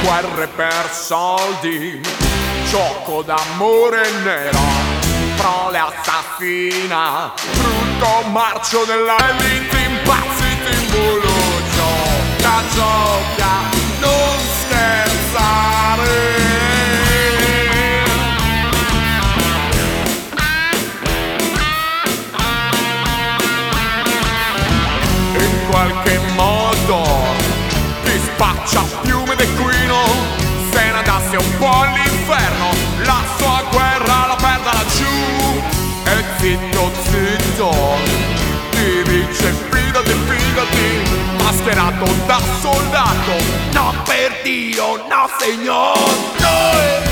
Guerre per soldi, gioco d'amore nero, prole assassina, brutto marcio della elite, impazzito in buluccio, la gioca, non scherzare. In qualche modo ti spaccia piume d'equino, se ne andasse un po' all'inferno, la sua guerra la perda laggiù. E zitto zitto ti dice fidati, fidati, mascherato da soldato, no per Dio, no signor, no.